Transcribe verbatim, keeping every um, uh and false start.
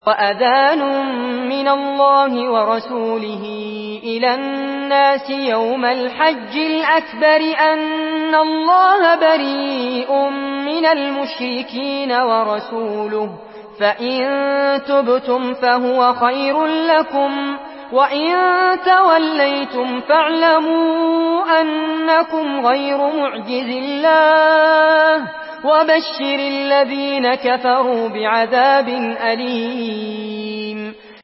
وأذان من الله ورسوله إلى الناس يوم الحج الأكبر أن الله بريء من المشركين ورسوله فإن تبتم فهو خير لكم وإن توليتم فاعلموا أنكم غير معجز الله وبشر الذين كفروا بعذاب أليم